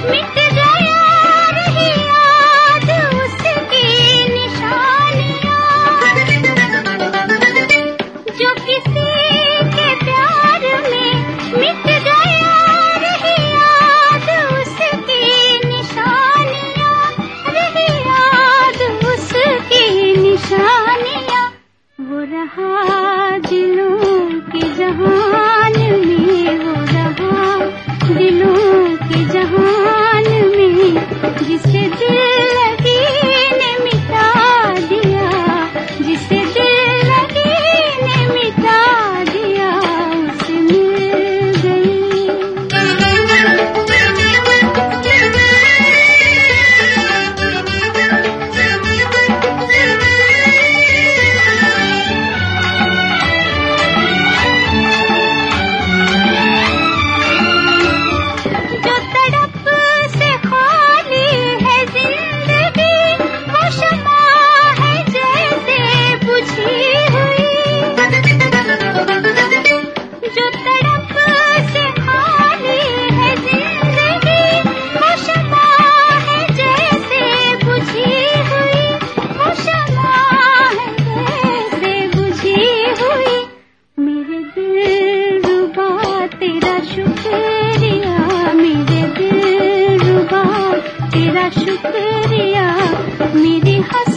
मिट गया रही याद उसकी निशानियाँ, जो किसी के प्यार में मिट गया रही याद उसकी निशानियाँ, रही याद उसकी निशानियाँ। वो रहा दिलों के जहान में, वो रहा दिलों के जहान में, जिसे दिल लगी ने मिटा दिया, जिसे दिल लगी ने मिटा दिया, उसे मिल गई। जो तड़प से खाली है जिंदगी, वो शमा है जैसे बुझी हुई। जो तड़प से खाली है जिंदगी, वो शमा है जैसे बुझी हुई, वो शमा है जैसे बुझी हुई। मेरे दिलरुबा तेरा शुक्रिया, मेरे दिलरुबा तेरा शुक्रिया, मेरी हंस